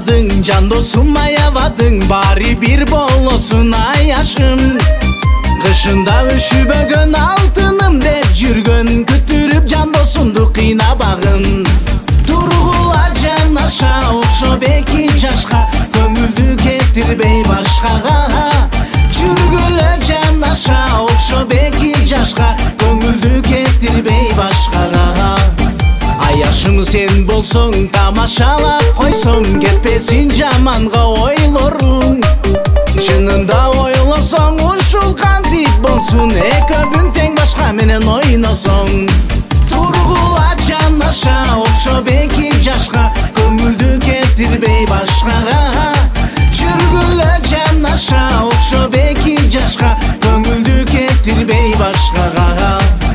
аябадың, жан досум аябадың, баары бир болосун аяшым. Кышында үшүбөгөн алтыным деп жүргөн, күтүрүп жан досумду кыйнабагын. Тургула жан аша окшоп эки жашка, көңүлдү кетирбей башкага. Жүргүлө жан аша окшоп эки жашка, көңүлдү кетирбей башкага. Аяшым сен болсоң тамашалап койсом, кетпесин жаманга ойлоруң. Чынында ойлосоң ушул кантип болсун, экөөбүң тең башка менен ойносоң. Тургула жан аша окшоп эки жашка, көңүлдү кетирбей башкага. Жүргүлө жан аша окшоп эки жашка, көңүлдү кетирбей башкага.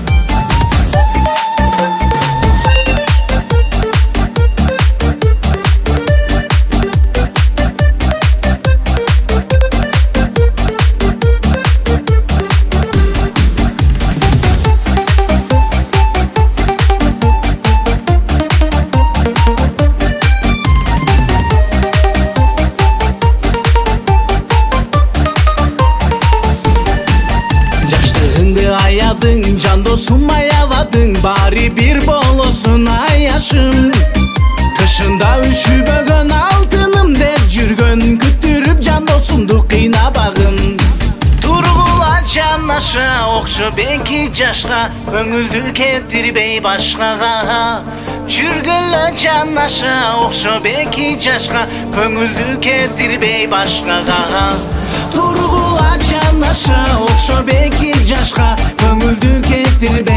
Аядың, жан досум аябадың, баары бир болосун аяшым. Кышында үшүбөгөн алтыным деп жүргөн, күтүрүп жан досумду кыйнабагын. Тургула жан аша окшоп эки жашка, көңүлдү кетирбей башкага. Жүргүлө жан аша окшоп эки жашка, көңүлдү кетирбей башкага. Тургула жан аша окшоп эки жашка, көңүлдү кетирбей